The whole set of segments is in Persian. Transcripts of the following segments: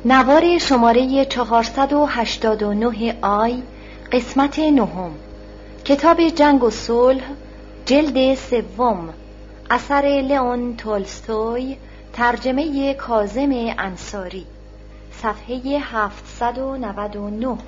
نوار شماره 489 آی، قسمت 9، کتاب جنگ و صلح، جلد 3، اثر لئون تولستوی، ترجمه کاظم انصاری، صفحه 799.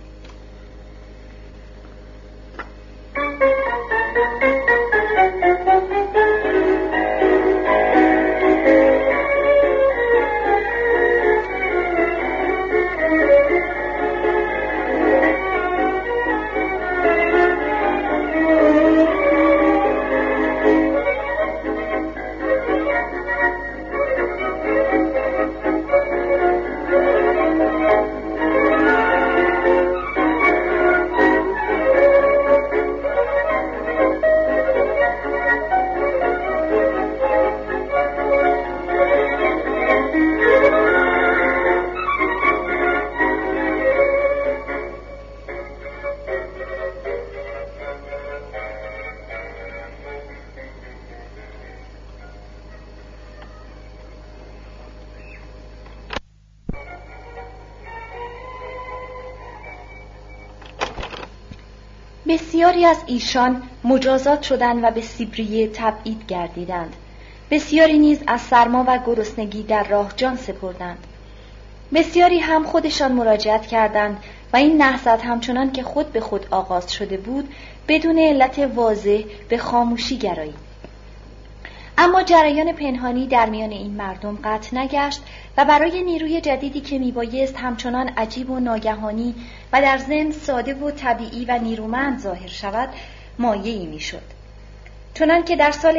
بسیاری از ایشان مجازات شدند و به سیبریه تبعید گردیدند. بسیاری نیز از سرما و گرسنگی در راه جان سپردند. بسیاری هم خودشان مراجعت کردند و این نهضت همچنان که خود به خود آغاز شده بود بدون علت واضح به خاموشی گرایید. اما جریان پنهانی در میان این مردم قطع نگشت و برای نیروی جدیدی که میبایست همچنان عجیب و ناگهانی و در ضمن ساده و طبیعی و نیرومند ظاهر شود مایه‌ای میشد. چنان که در سال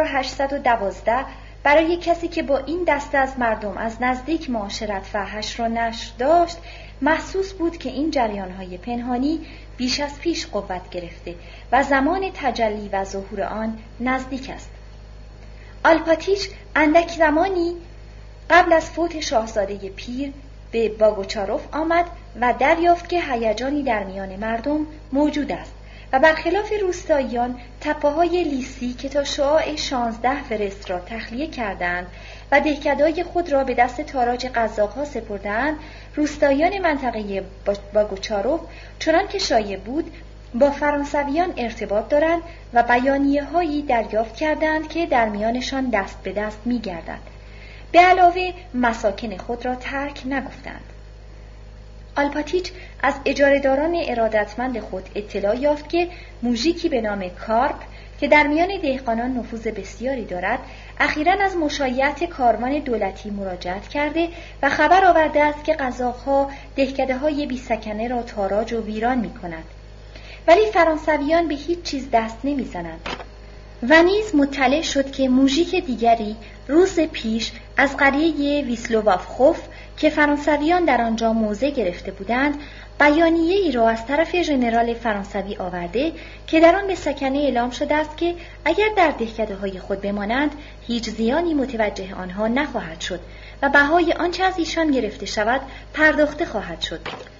1812 برای کسی که با این دسته از مردم از نزدیک معاشرت و حشر و نشر داشت محسوس بود که این جریان‌های پنهانی بیش از پیش قوت گرفته و زمان تجلی و ظهور آن نزدیک است. آلپاتیچ اندک زمانی قبل از فوت شاهزاده پیر به باگوچاروف آمد و دریافت که هیجانی در میان مردم موجود است و برخلاف روستاییان تپه‌های لیسی که تا شعاع 16 فرست را تخلیه کردند و دهکده‌های خود را به دست تاراج قزاق‌ها سپردند، روستاییان منطقه باگوچاروف چنان که شایع بود با فرانسویان ارتباط دارند و بیانیه‌هایی دریافت کردند که در میانشان دست به دست می‌گردد. به علاوه مساکن خود را ترک نگفتند. آلپاتیچ از اجاره‌داران ارادتمند خود اطلاع یافت که موژیکی به نام کارپ که در میان دهقانان نفوذ بسیاری دارد، اخیراً از مشایعت کاروان دولتی مراجعت کرده و خبر آورده است که قزاق‌ها دهکده‌های بی سکنه را تاراج و ویران می‌کنند. ولی فرانسویان به هیچ چیز دست نمی‌زنند. و نیز مطلع شد که موژیک دیگری روز پیش از قریه ویسلووافخوف که فرانسویان در آنجا موضع گرفته بودند بیانیه‌ای را از طرف ژنرال فرانسوی آورده که در آن به سکنه اعلام شده است که اگر در دهکده‌های خود بمانند هیچ زیانی متوجه آنها نخواهد شد و بهای آنچه از ایشان گرفته شود پرداخته خواهد شد.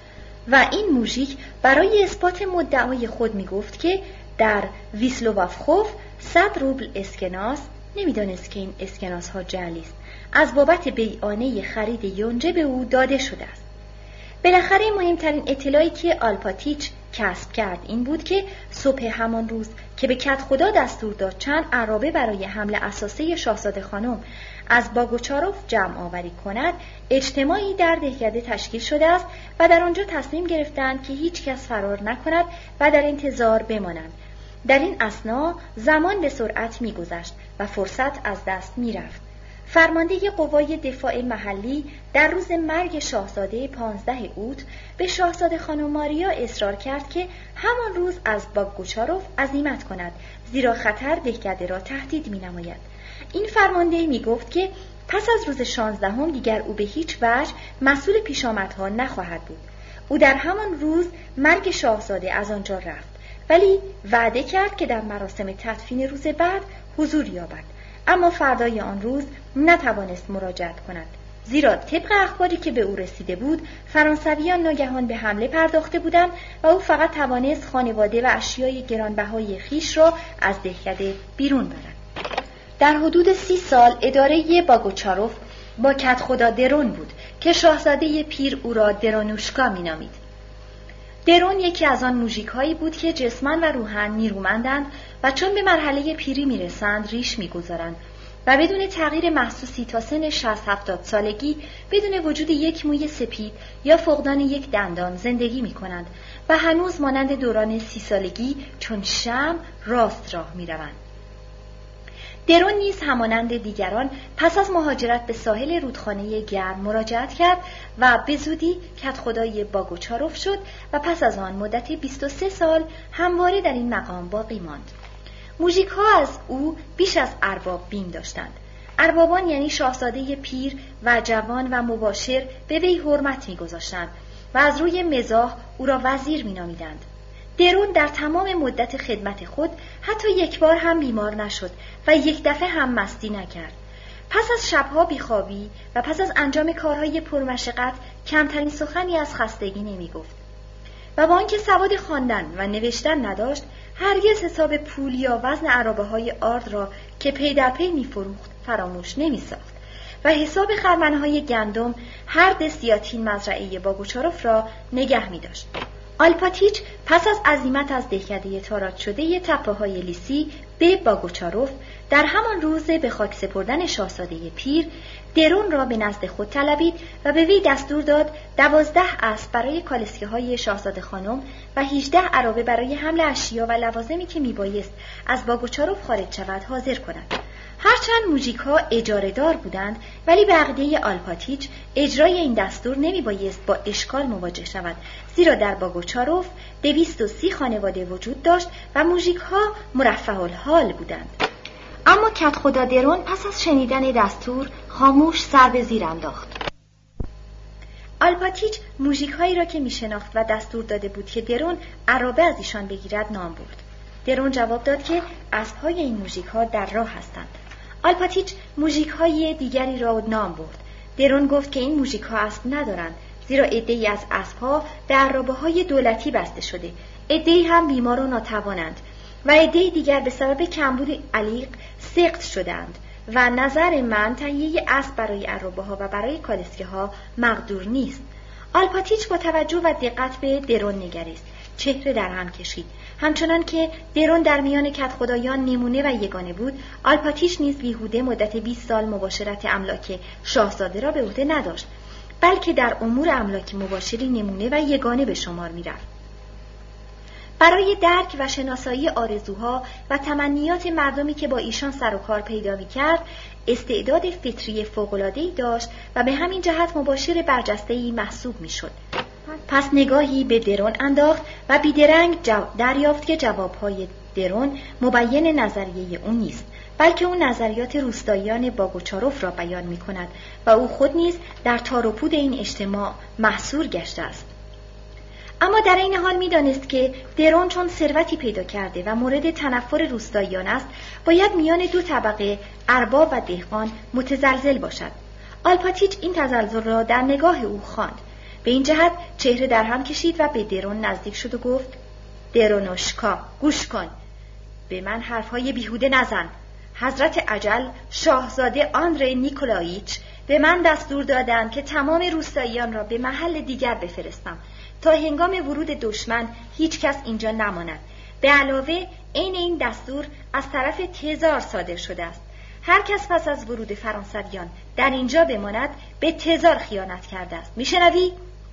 و این موژیک برای اثبات مدعای خود میگفت که در ویسلووافخوف 100 روبل اسکناس، نمیدانست که این اسکناس ها جعلی است، از بابت بیعانه خرید یونجه به او داده شده است. بالاخره مهمترین اطلاعی که آلپاتیچ کسب کرد این بود که صبح همان روز که به کدخدا دستور داد چند عرابه برای حمل اساسه شاهزاده خانم از باگوچاروف جمع آوری کند، اجتماعی در دهکده تشکیل شده است و در آنجا تصمیم گرفتند که هیچ کس فرار نکند و در انتظار بمانند. در این اثنا زمان به سرعت می‌گذشت و فرصت از دست می‌رفت. فرمانده قوای دفاع محلی در روز مرگ شاهزاده 15 اوت به شاهزاده خانم ماریا اصرار کرد که همان روز از باگوچاروف عزیمت کند، زیرا خطر دهکده را تهدید می‌نماید. این فرمانده می‌گفت که پس از روز 16 دیگر او به هیچ وجه مسئول پیشامدها نخواهد بود. او در همان روز مرگ شاهزاده از آنجا رفت، ولی وعده کرد که در مراسم تدفین روز بعد حضور یابد. اما فردای آن روز نتوانست مراجعت کند، زیرا طبق اخباری که به او رسیده بود فرانسویان ناگهان به حمله پرداخته بودند و او فقط توانست خانواده و اشیای گرانبهای خیش را از دهکده بیرون برد. در حدود 30 سال اداره باگوچاروف با کدخدا درون بود که شاهزاده پیر او را درونوشکا می‌نامید. درون یکی از آن موژیک‌هایی بود که جسماً و روحاً نیرومندند و چون به مرحله پیری می‌رسند ریش می‌گذارند و بدون تغییر محسوسی تا سن 60-70 سالگی بدون وجود یک موی سپید یا فقدان یک دندان زندگی می‌کنند و هنوز مانند دوران 30 سالگی چون شمع راست راه می‌روند. درون نیز همانند دیگران پس از مهاجرت به ساحل رودخانه گرم مراجعت کرد و به زودی کدخدای باگوچاروف شد و پس از آن مدت 23 سال همواره در این مقام باقی ماند. موژیک‌ها از او بیش از ارباب بیم داشتند. اربابان یعنی شاهزاده پیر و جوان و مباشر به وی حرمت می‌گذاشتند و از روی مزاح او را وزیر می‌نامیدند. درون در تمام مدت خدمت خود حتی یک بار هم بیمار نشد و یک دفعه هم مستی نکرد. پس از شبها بیخوابی و پس از انجام کارهای پرمشقت کمترین سخنی از خستگی نمی گفت. و با آنکه سواد خواندن و نوشتن نداشت، هرگز حساب پول یا وزن عرابه های آرد را که پی در پی می فروخت فراموش نمی ساخت و حساب خرمنهای گندم هر دسیاتین مزرعه باگوچاروف را نگه می داشت. آلپاتیچ پس از عزیمت از دهکده تاراج شده تپه‌های لیسی به باگوچاروف در همان روز به خاک سپردن شاهزاده پیر درون را به نزد خود طلبید و به وی دستور داد 12 اسب برای کالسکه‌های شاهزاده خانم و 18 عرابه برای حمل اشیا و لوازمی که میبایست از باگوچاروف خارج شود حاضر کند. هرچند موژیک‌ها اجاره دار بودند ولی به عقیده آلپاتیچ اجرای این دستور نمیبایست با اشکال مواجه شود، زیرا در باگوچاروف 230 خانواده وجود داشت و موژیک‌ها مرفه الحال بودند. اما کدخدا درون پس از شنیدن دستور خاموش سر به زیر انداخت. آلپاتیچ موژیک‌هایی را که میشناخت و دستور داده بود که درون عرابه از ایشان بگیرد نام برد. درون جواب داد که اسب‌های این موژیک‌ها در راه هستند. آلپاتیچ موژیک‌های دیگری را نام برد. درون گفت که این موژیک‌ها اسب ندارند، زیرا عده‌ای از اسب‌ها به عرابه‌های دولتی بسته شده، عده‌ای هم بیمار و ناتوانند و عده‌ای دیگر به سبب کمبود علیق سقط شدند و نظر من تهیه اسب برای عرابه‌ها و برای کالسکه‌ها مقدور نیست. آلپاتیچ با توجه و دقت به درون نگریست، چهره در هم کشید. همچنان که درون در میان کدخدایان نمونه و یگانه بود، آلپاتیچ نیز بیهوده مدت 20 سال مباشرت املاک شاهزاده را به عهده نداشت، بلکه در امور املاک مباشری نمونه و یگانه به شمار می‌رفت. برای درک و شناسایی آرزوها و تمنیات مردمی که با ایشان سر و کار پیدا می‌کرد، استعداد فطری فوق‌العاده‌ای داشت و به همین جهت مباشر برجسته‌ای محسوب می‌شد. پس نگاهی به درون انداخت و بیدرنگ دریافت که جوابهای درون مبین نظریه او نیست، بلکه او نظریات روستاییان باگوچاروف را بیان می‌کند و او خود نیز در تار و پود این اجتماع محصور گشته است. اما در این حال می‌دانست که درون چون ثروتی پیدا کرده و مورد تنفر روستاییان است، باید میان دو طبقه ارباب و دهقان متزلزل باشد. آلپاتیچ این تزلزل را در نگاه او خواند. به این جهت چهره در هم کشید و به درون نزدیک شد و گفت: درونوشکا، گوش کن، به من حرفهای بیهوده نزن. حضرت اجل شاهزاده آندری نیکولاییچ به من دستور دادند که تمام روستاییان را به محل دیگر بفرستم تا هنگام ورود دشمن هیچ کس اینجا نماند. به علاوه این دستور از طرف تزار صادر شده است. هر کس پس از ورود فرانسویان در اینجا بماند به تزار خیانت کرده است. میشنوی؟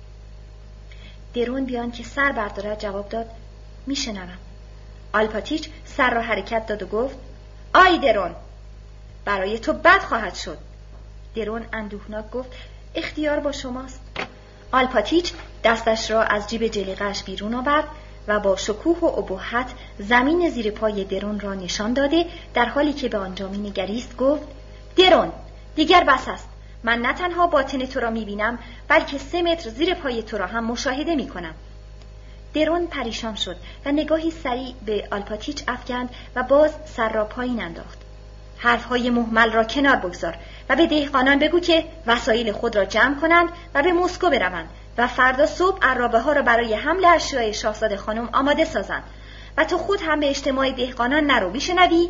درون بیان که سر بردارد جواب داد: میشنوم. آلپاتیچ سر را حرکت داد و گفت: آی درون، برای تو بد خواهد شد. درون اندوهناک گفت: اختیار با شماست. آلپاتیچ دستش را از جیب جلیقه‌اش بیرون آورد و با شکوه و ابهت زمین زیر پای درون را نشان داده در حالی که به آنجا می‌نگریست گفت: درون، دیگر بس است. من نه تنها باطن تو را می‌بینم، بلکه 3 متر زیر پای تو را هم مشاهده می‌کنم. درون پریشان شد و نگاهی سریع به آلپاتیچ افکند و باز سر را پایین انداخت. حرفهای مهمل را کنار بگذار و به دهقانان بگو که وسایل خود را جمع کنند و به مسکو بروند و فردا صبح عرابه ها را برای حمل اشیای شاهزاده خانم آماده سازند و تو خود هم به اجتماع دهقانان نرو. میشنوی؟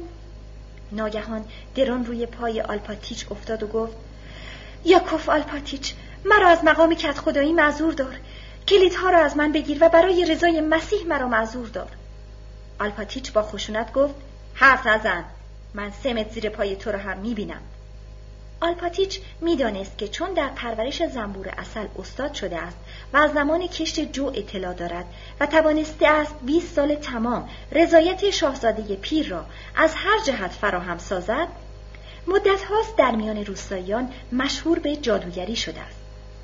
ناگهان درون روی پای آلپاتیچ افتاد و گفت: یاکوف آلپاتیچ، مرا از مقام کدخدایی معذور دار. کلیدها را از من بگیر و برای رضای مسیح مرا معذور دار. آلپاتیچ با خشونت گفت: حرف نزن، من 3 متر زیر پای تو را هم میبینم. آلپاتیچ میدانست که چون در پرورش زنبور عسل استاد شده است و از زمان کشت جو اطلاع دارد و توانسته است 20 سال تمام رضایت شاهزاده پیر را از هر جهت فراهم سازد، مدت هاست در میان روستاییان مشهور به جادوگری شده است.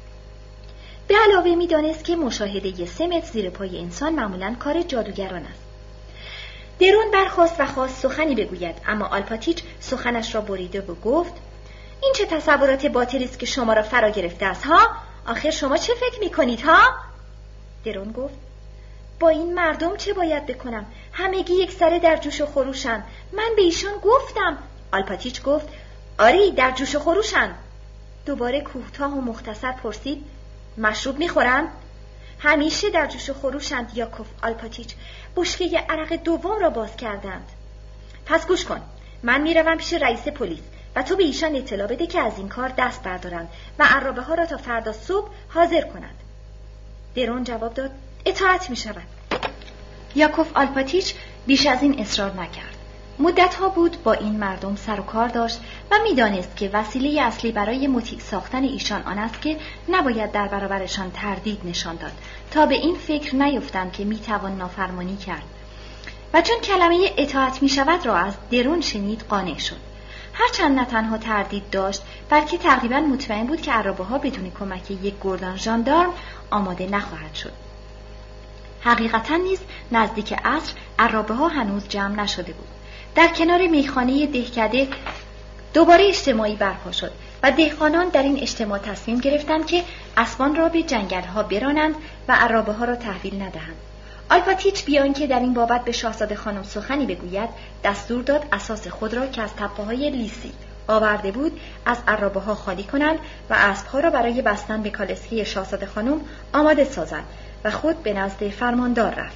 به علاوه میدانست که مشاهده 3 متر زیر پای انسان معمولاً کار جادوگران است. درون برخاست و خواست سخنی بگوید، اما آلپاتیچ سخنش را بریده و گفت: این چه تصورات باطلی است که شما را فرا گرفته است ها؟ آخر شما چه فکر می‌کنید ها؟ درون گفت: با این مردم چه باید بکنم؟ همگی یک سره در جوش و خروشند. من به ایشان گفتم. آلپاتیچ گفت: آری، در جوش و خروشند. دوباره کوتاه و مختصر پرسید: مشروب می‌خورند؟ همیشه در جوش و خروشند یاکوف آلپاتیچ. بشکه عرق دوم را باز کردند. پس گوش کن، من میروم پیش رئیس پلیس و تو به ایشان اطلاع بده که از این کار دست بردارند و عرابه ها را تا فردا صبح حاضر کنند. درون جواب داد: اطاعت می شود. یاکوف آلپاتیچ بیش از این اصرار نکرد. مدت ها بود با این مردم سر و کار داشت و میدانست که وسیله اصلی برای مطیع ساختن ایشان آن است که نباید در برابرشان تردید نشان داد تا به این فکر نیفتند که میتوان نافرمانی کرد. و چون کلمه اطاعت می شود را از درون شنید قانع شد. هرچند نه تنها تردید داشت، بلکه تقریباً مطمئن بود که عرابه ها بدون کمک یک گردان ژاندارم آماده نخواهد شد. حقیقتاً نیز نزدیک عصر عرابه ها هنوز جمع نشده بود. در کنار میخانه دهکده دوباره اجتماعی برپا شد و دهقانان در این اجتماع تصمیم گرفتند که اسبان را به جنگل ها برانند و عرابه ها را تحویل ندهند. آلپاتیچ بیان که در این بابت به شاهزاده خانم سخنی بگوید، دستور داد اساس خود را که از تپه‌های لیسی آورده بود از عرابه ها خالی کنند و اسبها را برای بستن به کالسکه شاهزاده خانم آماده سازند و خود به نزد فرماندار رفت.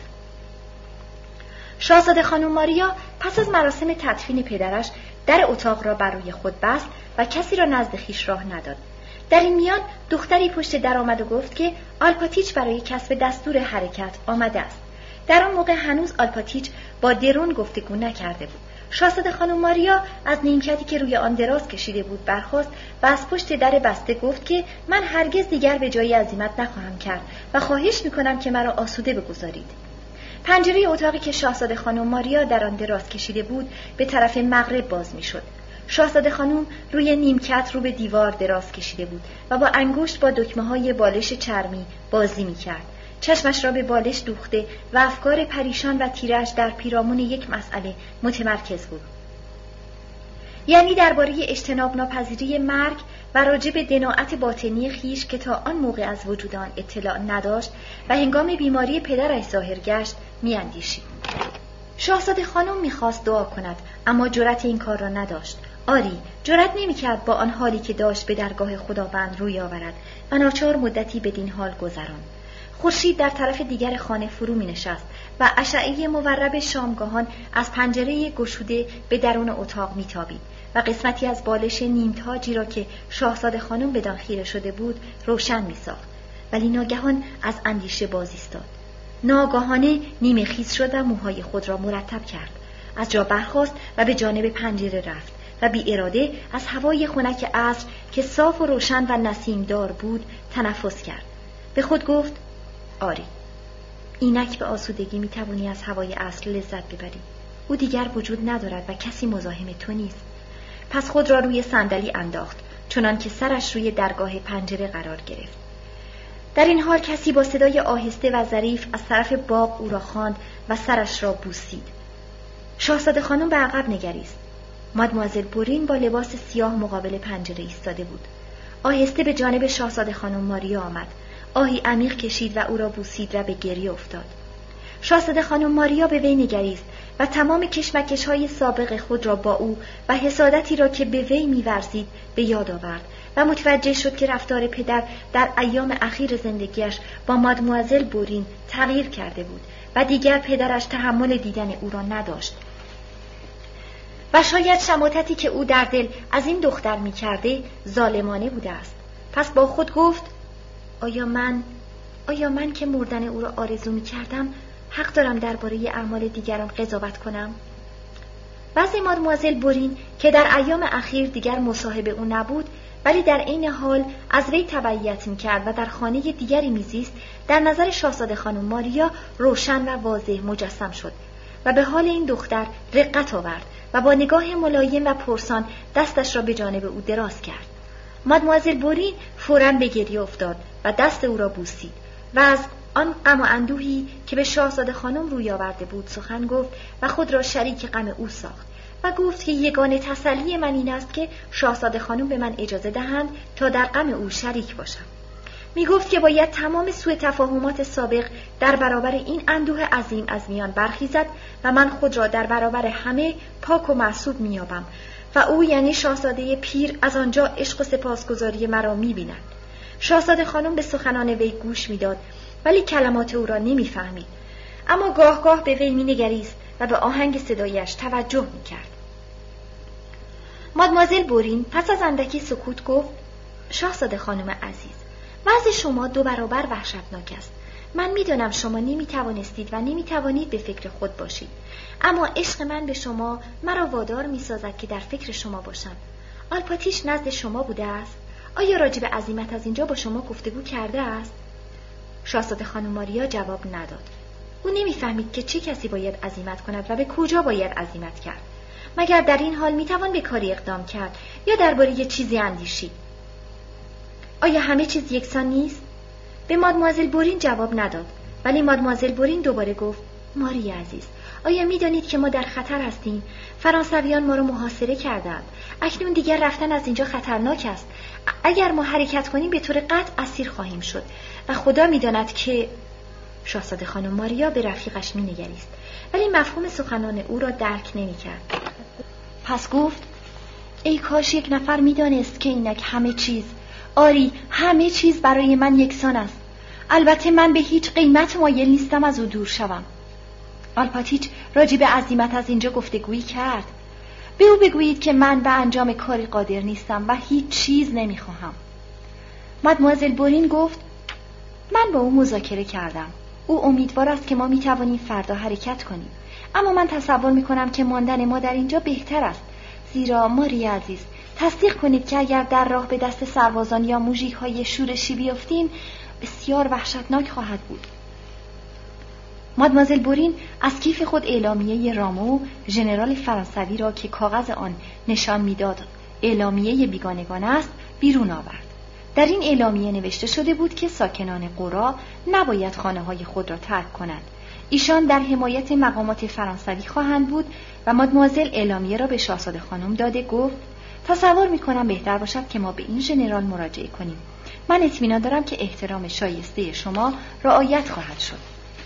شاهزاده خانم ماریا پس از مراسم تدفین پدرش در اتاق را برای خود بست و کسی را نزد خویش راه نداد. در این میان دختری پشت در آمد و گفت که آلپاتیچ برای کسب دستور حرکت آمده است. در آن موقع هنوز آلپاتیچ با درون گفتگو نکرده بود. شاهزاده خانم ماریا از نیمکتی که روی آن دراز کشیده بود برخاست و از پشت در بسته گفت که من هرگز دیگر به جای عزیمت نخواهم کرد و خواهش می‌کنم که مرا آسوده بگذارید. پنجره اتاقی که شاهزاده خانم ماریا در آن دراز کشیده بود به طرف مغرب باز می‌شد. شاهزاده خانم روی نیمکت رو به دیوار دراز کشیده بود و با انگشت با دکمه‌های بالش چرمی بازی می‌کرد. چشمش را به بالش دوخته و افکار پریشان و تیرش در پیرامون یک مسئله متمرکز بود. یعنی درباره اجتناب ناپذیری مرگ و راجع به دناعت باطنی خیش که تا آن موقع از وجود آن اطلاع نداشت و هنگام بیماری پدرش ظاهر گشت می‌اندیشید. شاهزاده خانم می‌خواست دعا کند، اما جرأت این کار را نداشت. آری، جرأت نمی‌کرد با آن حالی که داشت به درگاه خداوند روی آورد و ناچار مدتی بدین حال گذراند. خورشید در طرف دیگر خانه فرو می‌نشست و اشعه مورب شامگاهان از پنجره گشوده به درون اتاق می‌تابید و قسمتی از بالش نیمتاجی را که شاهزاده خانم بدان خیره شده بود روشن می‌ساخت. ولی ناگهان از اندیشه باز ایستاد. ناگهانه نیمه خیس شد و موهای خود را مرتب کرد. از جا برخاست و به جانب پنجره رفت و بی اراده از هوای خنک عصر که صاف و روشن و نسیمدار بود تنفس کرد. به خود گفت: آری، اینک به آسودگی میتوانی از هوای عصر لذت ببری. او دیگر وجود ندارد و کسی مزاحم تو نیست. پس خود را روی صندلی انداخت، چنان که سرش روی درگاه پنجره قرار گرفت. در این حال کسی با صدای آهسته و ظریف از طرف باغ او را خواند و سرش را بوسید. شاهزاده خانم به عقب نگریست. مادموازل بورین با لباس سیاه مقابل پنجره ایستاده بود. آهسته به جانب شاهزاده خانم ماریا آمد. آهی عمیق کشید و او را بوسید و به گریه افتاد. شاهزاده خانم ماریا به وی نگریست و تمام کشمکش‌های سابق خود را با او و حسادتی را که به وی می‌ورزید به یاد آورد و متوجه شد که رفتار پدر در ایام اخیر زندگیش با مادموازل بورین تغییر کرده بود و دیگر پدرش تحمل دیدن او را نداشت. و شاید شماتتی که او در دل از این دختر می‌کرده ظالمانه بوده است. پس با خود گفت: آیا من که مردن او را آرزو می کردم حق دارم درباره اعمال دیگران قضاوت کنم؟ بعضی مادموازل بورین که در ایام اخیر دیگر مصاحب او نبود ولی در عین حال از وی تبعیت می‌کرد و در خانه دیگری می‌زیست، در نظر شاهزاده خانم ماریا روشن و واضح مجسم شد و به حال این دختر رقت آورد و با نگاه ملایم و پرسان دستش را به جانب او دراز کرد. مادموازل بورین فوراً به گریه افتاد و دست او را بوسید و از آن غم و اندوهی که به شاهزاده خانم روی آورده بود سخن گفت و خود را شریک غم او ساخت و گفت که یگانه تسلی من این است که شاهزاده خانم به من اجازه دهند تا در غم او شریک باشم. می گفت که باید تمام سوء تفاهمات سابق در برابر این اندوه عظیم از میان برخیزد و من خود را در برابر همه پاک و معصوب می یابم و او یعنی شاهزاده پیر از آنجا عشق و سپاسگزاری مرا می بیند. شاهزاده خانم به سخنان وی گوش می داد ولی کلمات او را نمی فهمید، اما گاه گاه به وی می نگریست و به آهنگ صدایش توجه می کرد. مادموازل بورین پس از اندکی سکوت گفت: شاهزاده خانم عزیز، وضع شما 2 برابر وحشتناک است. من میدانم شما نمیتوانستید و نمیتوانید به فکر خود باشید، اما عشق من به شما مرا وادار میسازد که در فکر شما باشم. آلپاتیش نزد شما بوده است؟ آیا راجب عزیمت از اینجا با شما گفتگو کرده است؟ شاهزاده خانم ماریا جواب نداد. او نمیفهمید که چه کسی باید عزیمت کند و به کجا باید عزیمت کرد. مگر در این حال میتوان به کاری اقدام کرد یا درباره یه چیزی اندیشید؟ آیا همه چیز یکسان نیست؟ به مادموازل بورین جواب نداد، ولی مادموازل بورین دوباره گفت: ماریا عزیز، آیا میدانید که ما در خطر هستیم؟ فرانسویان ما را محاصره کردند. اکنون دیگر رفتن از اینجا خطرناک است. اگر ما حرکت کنیم به طور قطع اسیر خواهیم شد و خدا میداند که... شاهزاده خانم ماریا به رفیقش مینگریست ولی مفهوم سخنان او را درک نمی‌کرد. پس گفت: ای کاش یک نفر میدانست که اینک همه چیز، آری همه چیز برای من یکسان است. البته من به هیچ قیمت مایل نیستم از او دور شوم. آلپاتیچ راجع به عزیمت از اینجا گفتگویی کرد. به او بگویید که من به انجام کاری قادر نیستم و هیچ چیز نمیخواهم. مادموازل بورین گفت: من با او مذاکره کردم. او امیدوار است که ما میتوانیم فردا حرکت کنیم، اما من تصور میکنم که ماندن ما در اینجا بهتر است، زیرا ماریا عزیز تصدیق کنید که اگر در راه به دست سربازان یا موژیک‌های شورشی بیفتیم بسیار وحشتناک خواهد بود. مادموازل بورین از کیف خود اعلامیه رامو ژنرال فرانسوی را که کاغذ آن نشان میداد اعلامیه بیگانگان است بیرون آورد. در این اعلامیه نوشته شده بود که ساکنان قرا نباید خانه‌های خود را ترک کنند. ایشان در حمایت مقامات فرانسوی خواهند بود و مادموازل اعلامیه را به شاهزاده خانم داده گفت: تصور می‌کنم بهتر باشد که ما به این ژنرال مراجعه کنیم. من اطمینان دارم که احترام شایسته شما رعایت خواهد شد.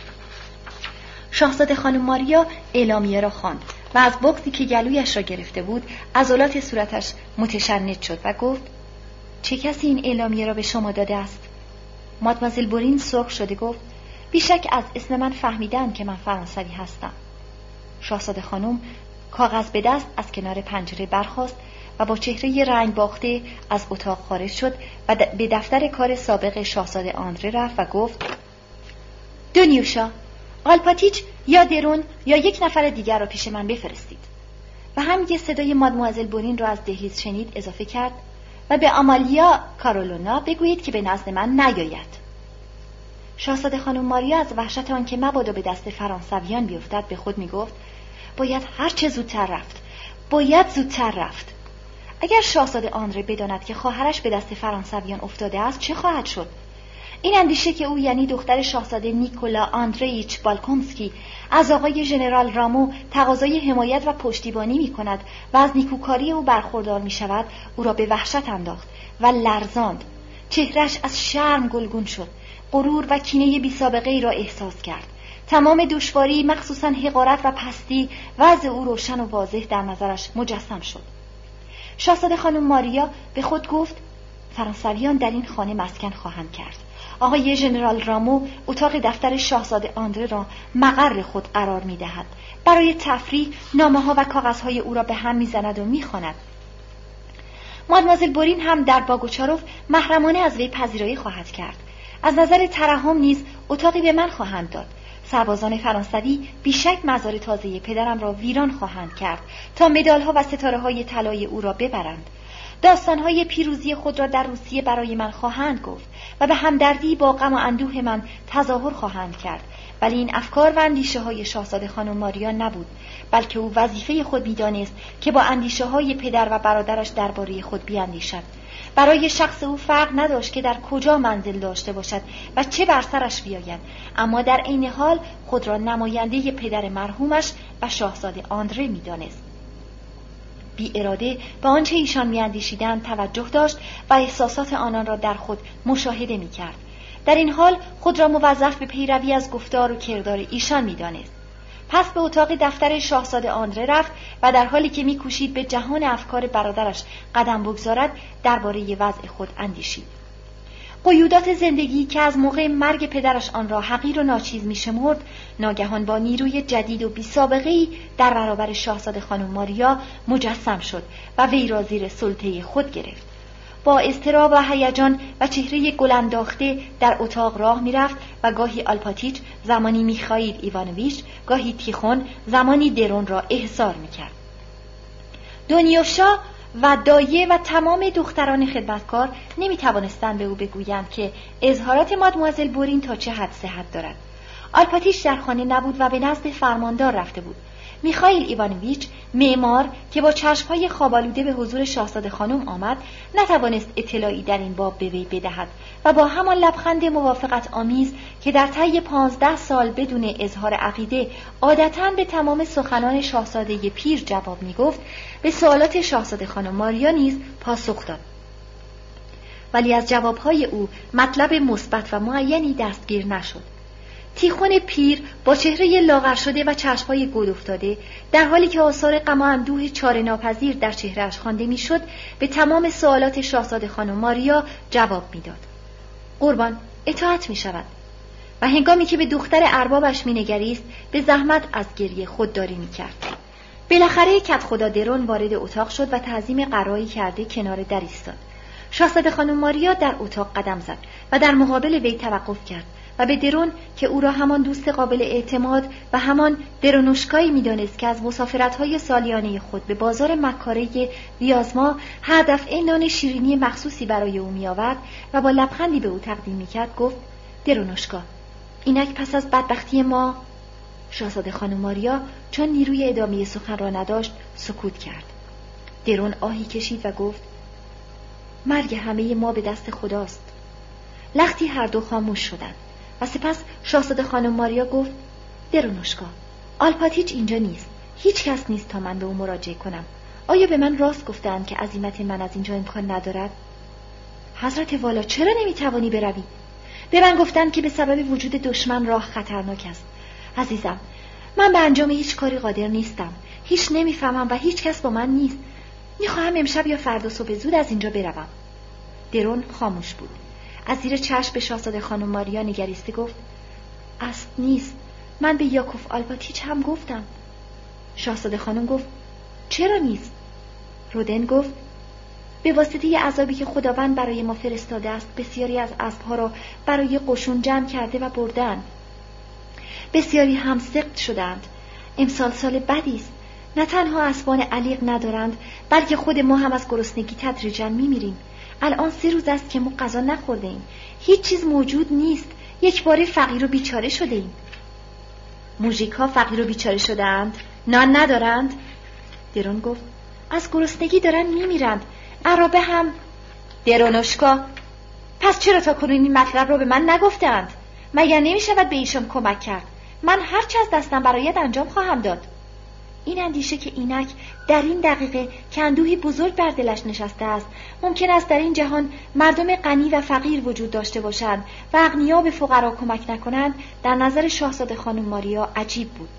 شاهزاده خانم ماریا اعلامیه را خواند و از بغضی که گلویش را گرفته بود عضلات صورتش متشنج شد و گفت: چه کسی این اعلامیه را به شما داده است؟ مادموازل بورین سرخ شده گفت: بیشک از اسم من فهمیدن که من فرانسوی هستم. شاهزاده خانم کاغذ به دست از کنار پنجره برخاست و با چهره رنگ باخته از اتاق خارج شد و به دفتر کار سابق شاهزاده آندره رفت و گفت: دونیوشا، آلپاتیچ یا درون یا یک نفر دیگر را پیش من بفرستید. و هم یه صدای مادموازل بورین را از دهلیز شنید اضافه کرد: و به آمالیا کارولونا بگویید که به نزد من نیاید. شاهزاده خانم ماریا از وحشت آن که مبادا به دست فرانسویان بیفتد به خود میگفت: باید هر چه زودتر رفت، باید زودتر رفت. اگر شاهزاده آندره بداند که خواهرش به دست فرانسویان افتاده است چه خواهد شد؟ این اندیشه که او یعنی دختر شاهزاده نیکولا آندریچ بالکونسکی از آقای ژنرال رامو تقاضای حمایت و پشتیبانی می کند و از نیکوکاری او برخوردار می شود او را به وحشت انداخت و لرزاند. چهرش از شرم گلگون شد. غرور و کینه بی سابقه ای را احساس کرد. تمام دشواری مخصوصاً حقارت و پستی وضع او روشن و واضح در نظرش مجسم شد. شاهزاده خانم ماریا به خود گفت: فرانسویان در این خانه مسکن خواهند کرد. آقای ژنرال رامو اتاق دفتر شاهزاده آندره را مقر خود قرار می دهد. برای تفریح نامه‌ها و کاغذهای او را به هم می زند و می خواند. مادموازل بورین هم در باگوچاروف محرمانه از وی پذیرایی خواهد کرد. از نظر ترحم نیز اتاقی به من خواهند داد. سربازان فرانسوی بیشک مزار تازه پدرم را ویران خواهند کرد تا مدال‌ها و ستاره‌های طلای او را ببرند. داستان‌های پیروزی خود را در روسیه برای من خواهند گفت و به همدردی با غم و اندوه من تظاهر خواهند کرد. ولی این افکار و اندیشه‌های شاهزاده خانم ماریا نبود، بلکه او وظیفه خود می‌دانست که با اندیشه‌های پدر و برادرش درباره خود بیاندیشد. برای شخص او فرق نداشت که در کجا منزل داشته باشد و چه بر سرش بیاید، اما در عین حال خود را نماینده پدر مرحومش و شاهزاده آندره می‌دانست. بی اراده به آنچه ایشان می‌اندیشیدند توجه داشت و احساسات آنان را در خود مشاهده می‌کرد. در این حال خود را موظف به پیروی از گفتار و کردار ایشان می‌دانست. پس به اتاق دفتر شاهزاده آندره رفت و در حالی که می‌کوشید به جهان افکار برادرش قدم بگذارد درباره وضع خود اندیشید. قیودات زندگی که از موقع مرگ پدرش آن را حقیر و ناچیز می‌شمرد، ناگهان با نیروی جدید و بی‌سابقه‌ای در برابر شاهزاده خانم ماریا مجسم شد و وی را زیر سلطه خود گرفت. با اضطراب و هیجان و چهره گل انداخته در اتاق راه می‌رفت و گاهی آلپاتیچ، زمانی میخائیل ایوانویچ، گاهی تیخون، زمانی درون را احضار می‌کرد. دونیوشا و دایه و تمام دختران خدمتکار نمی‌توانستند به او بگویند که اظهارات مادموزل بورین تا چه حد صحت دارد. آلپاتیچ در خانه نبود و به نزد فرماندار رفته بود. میخائیل ایوانویچ، معمار که با چشم‌های خواب‌آلوده به حضور شاهزاده خانم آمد، نتوانست اطلاعی در این باب به وی بدهد و با همان لبخند موافقت آمیز که در طی 15 سال بدون اظهار عقیده عادتاً به تمام سخنان شاهزاده پیر جواب می‌گفت، به سوالات شاهزاده خانم ماریا نیز پاسخ داد. ولی از جواب‌های او مطلب مثبت و معینی دستگیر نشد. تیخون پیر با چهره لاغر شده و چشم‌های گود افتاده، در حالی که آثار غم و اندوه چاره‌ناپذیر در چهره‌اش خوانده می‌شد، به تمام سوالات شاهزاده خانم ماریا جواب می‌داد. قربان اطاعت می‌شود. و هنگامی که به دختر اربابش می‌نگریست، به زحمت از گریه خودداری می‌کرد. بالاخره کدخدا درون وارد اتاق شد و تعظیم قرایی کرده کنار در ایستاد. شاهزاده خانم ماریا در اتاق قدم زد و در مقابل وی توقف کرد و به درون که او را همان دوست قابل اعتماد و همان درونوشکایی می‌دانست که از مسافرت‌های سالیانه خود به بازار مکاره ویازما هر دفعه نان شیرینی مخصوصی برای او می‌آورد و با لبخندی به او تقدیم می‌کرد، گفت: درونوشکا، اینک پس از بدبختی ما. شاهزاده خانم ماریا چون نیروی ادامه سخن را نداشت سکوت کرد. درون آهی کشید و گفت: مرگ همه ما به دست خداست. لختی هر دو خاموش شدند و سپس شاهزاده خانم ماریا گفت: درونوشکا، آلپاتیچ اینجا نیست. هیچ کس نیست تا من به او مراجعه کنم. آیا به من راست گفتند که عزیمت من از اینجا امکان ندارد؟ حضرت والا، چرا نمیتوانی بروی؟ به من گفتند که به سبب وجود دشمن راه خطرناک است. عزیزم، من به انجام هیچ کاری قادر نیستم. هیچ نمیفهمم و هیچ کس با من نیست. میخواهم امشب یا فردا صبح زود از اینجا بروم. درون خاموش بود. از زیر چشم به شاهزاده خانم ماریا نگریسته گفت: است نیست. من به یاکوف آلپاتیچ هم گفتم. شاهزاده خانم گفت: چرا نیست؟ رودن گفت: به واسطه عذابی که خداوند برای ما فرستاده است، بسیاری از اسبها را برای قشون جمع کرده و بردن. بسیاری هم سقط شدند. امسال سال بدی است. نه تنها اسبان علیق ندارند، بلکه خود ما هم از گرسنگی تدریجاً میمیریم. الان 3 روز است که ما غذا نخورده ایم. هیچ چیز موجود نیست. یک باره فقیر و بیچاره شده ایم. موژیک ها فقیر و بیچاره شدند؟ نان ندارند؟ درون گفت: از گرسنگی دارن میمیرند. عرابه هم. درونوشکا، پس چرا تا کنون این مطلب را به من نگفتند؟ مگر نمی شود به ایشان کمک کرد؟ من هر چه از دستم برایت انجام خواهم داد. این اندیشه که اینک در این دقیقه که اندوهی بزرگ بر دلش نشسته است، ممکن است در این جهان مردم غنی و فقیر وجود داشته باشند و اغنیا به فقرا کمک نکنند، در نظر شاهزاده خانم ماریا عجیب بود.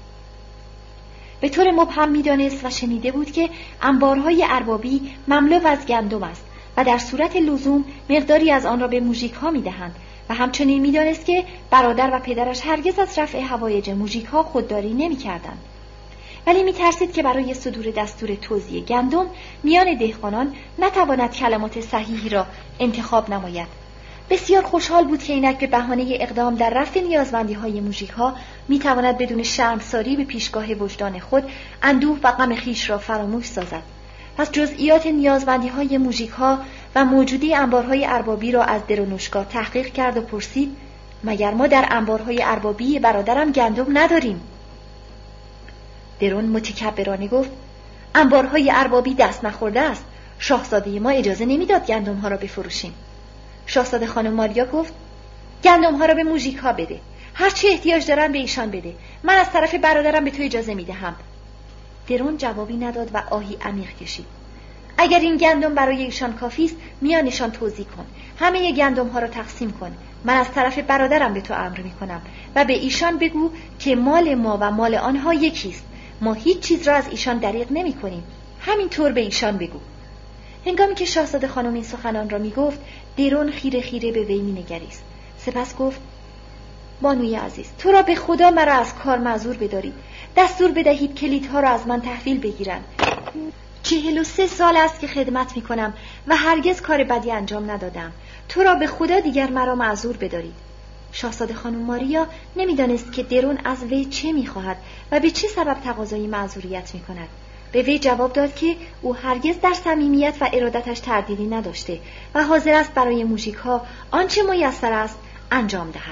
به طور مبهم می‌دانست و شنیده بود که انبارهای اربابی مملو از گندم است و در صورت لزوم مقداری از آن را به موژیک‌ها می‌دهند و همچنین می‌دانست که برادر و پدرش هرگز از رفع حوایج موژیک‌ها خودداری نمی‌کردند. ولی می‌ترسید که برای صدور دستور توزیع گندم میان دهقانان نتواند کلمات صحیحی را انتخاب نماید. بسیار خوشحال بود که اینک به بهانه اقدام در رفع نیازمندی‌های موژیک‌ها می‌تواند بدون شرمساری به پیشگاه وجدان خود اندوه و غم خویش را فراموش سازد. پس جزئیات نیازمندی‌های موژیک‌ها و موجودی انبارهای اربابی را از درونوشکا تحقیق کرد و پرسید: مگر ما در انبارهای اربابی برادرم گندم نداریم؟ درون متکبرانه گفت: انبارهای اربابی دست نخورده است. شاهزاده ما اجازه نمیداد گندم‌ها را بفروشیم. شاهزاده خانم ماریا گفت: گندم‌ها را به موژیک‌ها بده. هر چی احتیاج دارن به ایشان بده. من از طرف برادرم به تو اجازه میدهم. درون جوابی نداد و آهی عمیق کشید. اگر این گندم برای ایشان کافی است، میانشان توزیع کن. همه گندم‌ها را تقسیم کن. من از طرف برادرم به تو امر می‌کنم و به ایشان بگو که مال ما و مال آنها یکیست. ما هیچ چیز را از ایشان دریغ نمی‌کنیم. همین طور به ایشان بگو. هنگامی که شاهزاده خانم این سخنان را میگفت، درون خیره خیره به وی مینگریست. سپس گفت: بانوی عزیز، تو را به خدا مرا از کار معذور بدارید. دستور بدهید کلیدها را از من تحویل بگیرند. 43 سال است که خدمت میکنم و هرگز کار بدی انجام ندادم. تو را به خدا دیگر مرا معذور بدارید. شاهزاده خانم ماریا نمیدانست که درون از وی چه میخواهد و به چه سبب تقاضای معذوریت میکند. به وی جواب داد که او هرگز در صمیمیت و ارادتش تردیدی نداشته و حاضر است برای موژیک‌ها آنچه میسر است انجام دهد.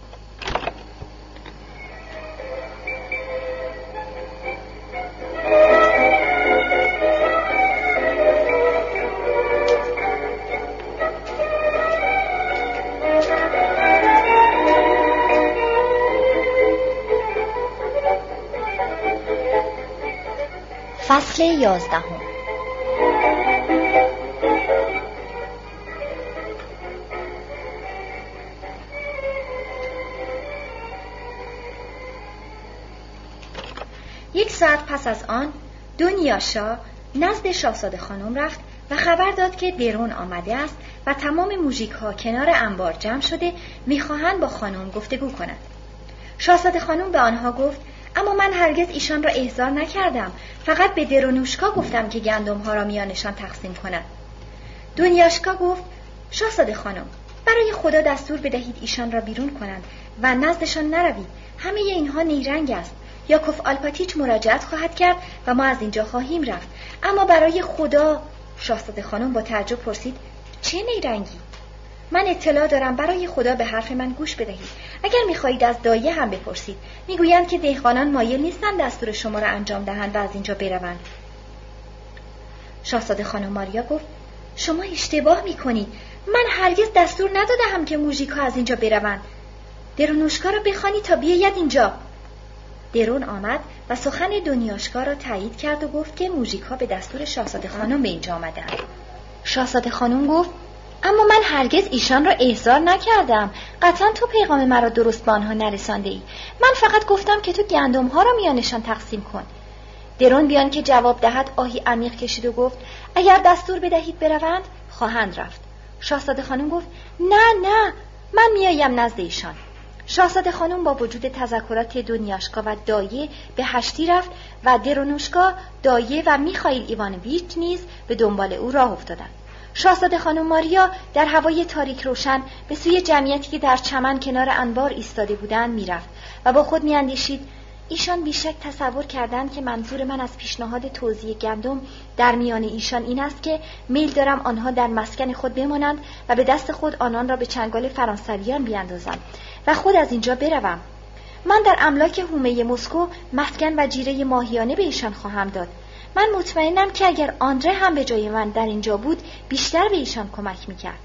فصل 11. یک ساعت پس از آن دنیاشا نزد شاهزاده خانم رفت و خبر داد که درون آمده است و تمام موژیک‌ها کنار انبار جمع شده می‌خواهند با خانم گفتگو کنند. شاهزاده خانم به آنها گفت: اما من هرگز ایشان را احضار نکردم. فقط به درونوشکا گفتم که گندم‌ها را میانشان تقسیم کند. دنیاشکا گفت: شاهزاده خانم، برای خدا دستور بدهید ایشان را بیرون کنند و نزدشان نروید. همه اینها نیرنگ است. یاکوف آلپاتیچ مراجعت خواهد کرد و ما از اینجا خواهیم رفت. اما برای خدا. شاهزاده خانم با تعجب پرسید: چه نیرنگی؟ من اطلاع دارم. برای خدا به حرف من گوش بدهید. اگر می‌خواهید از دایه هم بپرسید. میگویند که دهقانان مایل نیستند دستور شما را انجام دهند و از اینجا بروند. شاهزاده خانم ماریا گفت: شما اشتباه می‌کنید. من هرگز دستور ندادم که موژیک‌ها از اینجا بروند. درونوشکا را بخوانید تا بیاید اینجا. درون آمد و سخن دنیاشکا را تایید کرد و گفت که موژیک‌ها به دستور شاهزاده خانم به اینجا آمدند. شاهزاده خانم گفت: اما من هرگز ایشان را احضار نکردم. قطعا تو پیغام مرا درست به آنها نرسانده ای. من فقط گفتم که تو گندم‌ها را میانشان تقسیم کن. درون بیان که جواب دهد آهی عمیق کشید و گفت: اگر دستور بدهید بروند خواهند رفت. شاهزاده خانم گفت: نه من میایم نزد ایشان. شاهزاده خانم با وجود تذکرات دنیاشکا و دایه به هشتی رفت و درونوشکا، دایه و میخائیل ایوانویچ نیز به دنبال او راه افتادند. شاهزاده خانم ماریا در هوای تاریک روشن به سوی جمعیتی که در چمن کنار انبار ایستاده بودند میرفت و با خود میاندیشید: ایشان بیشک تصور کردند که منظور من از پیشنهاد توزیع گندم در میان ایشان این است که میل دارم آنها در مسکن خود بمانند و به دست خود آنان را به چنگال فرانسویان بیاندازم و خود از اینجا بروم. من در املاک هومه مسکو مسکن و جیره ماهیانه به ایشان خواهم داد. من مطمئنم که اگر آندره هم به جای من در اینجا بود بیشتر به ایشان کمک میکرد.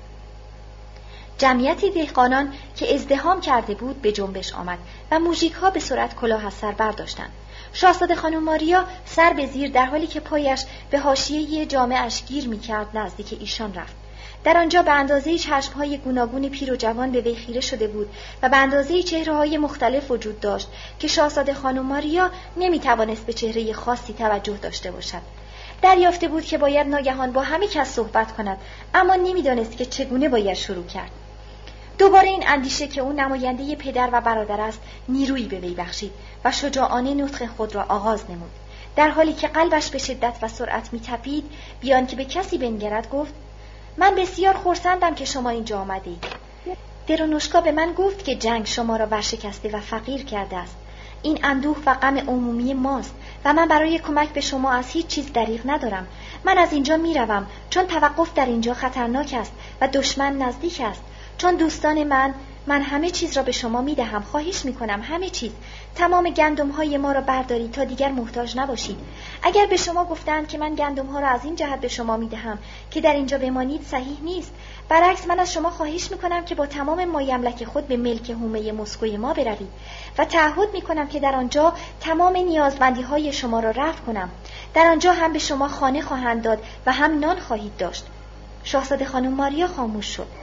جمعیت دهقانان که ازدحام کرده بود به جنبش آمد و موژیک‌ها به سرعت کلاه از سر برداشتند. شاهزاده خانم ماریا سر به زیر در حالی که پایش به حاشیه جامه‌اش گیر میکرد نزدیک ایشان رفت. در آنجا به اندازه چشم‌های گوناگون پیر و جوان به وی خیره شده بود و به اندازه چهره‌های مختلف وجود داشت که شاهزاده خانم ماریا نمی‌توانست به چهره خاصی توجه داشته باشد. دریافته بود که باید ناگهان با همه کس صحبت کند، اما نمی‌دانست که چگونه باید شروع کرد. دوباره این اندیشه که او نماینده پدر و برادر است نیرویی به وی بخشید و شجاعانه نطق خود را آغاز نمود. در حالی که قلبش به شدت و سرعت می‌تپید، بیان که به کسی بنگرد گفت: من بسیار خرسندم که شما اینجا آمدید. درونوشکا به من گفت که جنگ شما را ورشکسته و فقیر کرده است. این اندوه و غم عمومی ماست و من برای کمک به شما از هیچ چیز دریغ ندارم. من از اینجا میروم چون توقف در اینجا خطرناک است و دشمن نزدیک است. چون دوستان من همه چیز را به شما میدهم. خواهش میکنم همه چیز، تمام گندم‌های ما را بردارید تا دیگر محتاج نباشید. اگر به شما گفتند که من گندم‌ها را از این جهت به شما میدهم که در اینجا بمانید، صحیح نیست. برعکس من از شما خواهش میکنم که با تمام مایملک خود به ملک حومه مسکوی ما بروید و تعهد میکنم که در آنجا تمام نیازمندی‌های شما را رفع کنم. در آنجا هم به شما خانه خواهند داد و هم نان خواهید داشت. شاهزاده خانم ماریا خاموش شد.